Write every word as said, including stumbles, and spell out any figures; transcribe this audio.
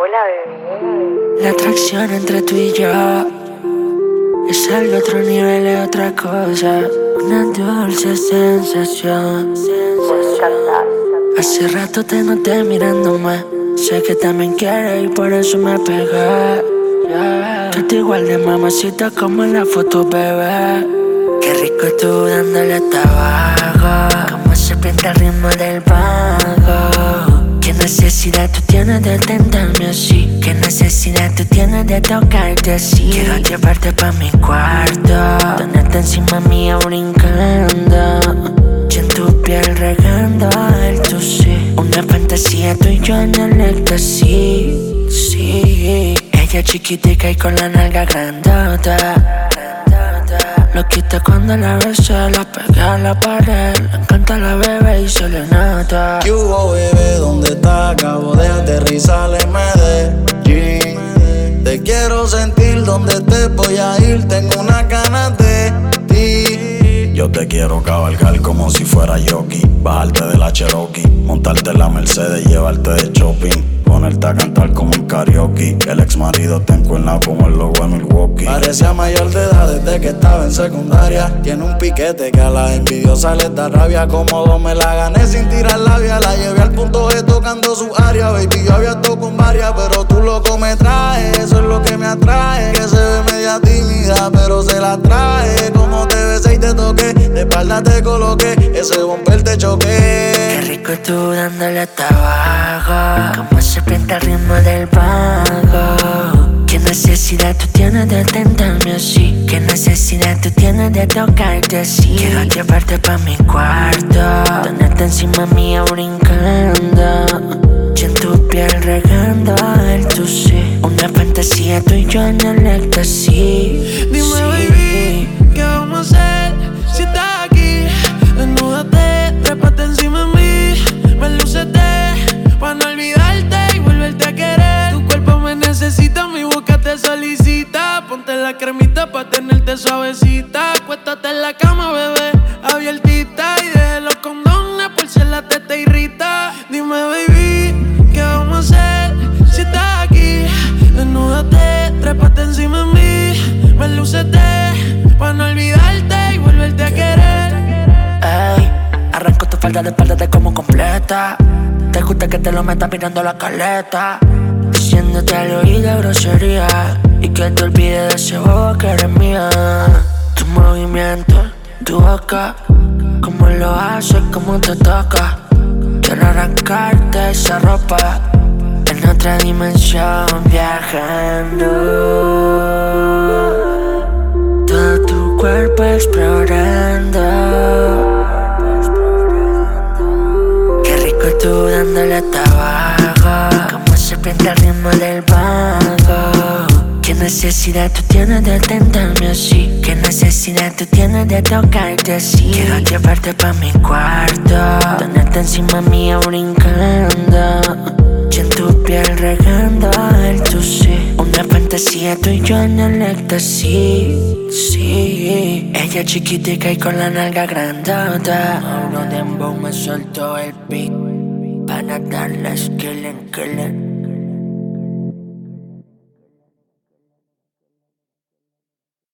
Hola, bebé. La atracción entre tú y yo es algo otro nivel, es otra cosa. Una dulce sensación. Hace rato te noté mirándome. Sé que también quieres y por eso me pegué. Yeah. Tú te igual de mamacita como en la foto, bebé. Qué rico tú dándole tabaco, como serpiente al ritmo del vago. Qué necesidad tú tienes de tentarme así. Qué necesidad tú tienes de tocarte así. Quiero llevarte pa' mi cuarto, tenerte encima mía brincando, y en tu piel regando el tu sí. Una fantasía tú y yo en el éxtasis. Sí, ella chiquitica y con la nalga grandota. Lo quita cuando la besa, la pega a la pared. Le encanta la bebé y se le nota. ¿Qué hubo, bebé? ¿Dónde estás? Acabo de aterrizar en Medellín. Te quiero sentir donde estés, voy a ir. Tengo una ganas de ti. Yo te quiero cabalgar como si fuera jockey. Bajarte de la Cherokee, montarte en la Mercedes, llevarte de shopping, ponerte a cantar como un karaoke. El ex marido te encuentra como el logo de Milwaukee. Parecía mayor de edad desde que estaba en secundaria. Tiene un piquete que a las envidiosas les da rabia. Cómodo me la gané sin tirar labia. La llevé al punto G tocando su área. Baby, yo había estado con varias, pero tú loco me traes. Eso es lo que me atrae. Que se ve media tímida, pero se la trae. Como te besé y te toqué, de espalda te coloqué, ese bumper te choqué. Qué rico tú dándole tabaco, como serpiente al ritmo del vago. Qué necesidad tú tienes de tentarme así. Qué necesidad tú tienes de tocarte así. Quiero llevarte pa' mi cuarto, tenerte encima mía brincando, y en tu piel regando el tu sí. Una fantasía tú y yo en el éxtasis. Dime, Sí. baby, ¿qué vamos a hacer si estás aquí? Desnúdate, trépate encima de mí, melúcete pa' no olvidarte y volverte a querer. Tu cuerpo me necesita, mi boca te solicita. Ponte la cremita pa' tenerte suavecita. Acuéstate en la cama, bebé, abiertita, y deje los condones por si la teta irrita. Dime, baby, ¿qué vamos a hacer si estás aquí? Desnúdate, trépate encima de mí, melúcete pa' no olvidarte y volverte a querer. Ey, arranco tu falda de espalda de como completa. Te gusta que te lo metas mirando la caleta, diciéndote al oído grosería, y que te olvides de ese bobo que eres mía. Tu movimiento, tu boca, cómo lo haces, cómo te toca. Quiero arrancarte esa ropa, en otra dimensión viajando. Todo tu cuerpo explorando. Qué rico tú dándole tabaco, como serpiente al ritmo del vago. Qué necesidad tú tienes de tentarme así. Qué necesidad tú tienes de tocarte así. Quiero llevarte pa' mi cuarto, tenerte encima mía brincando, y en tu piel regando el tu sí. Una fantasía tú y yo en el éxtasis. Sí, ella chiquitica y con la nalga grandota. Mauro Dembow me soltó el beat para darles killing, killing.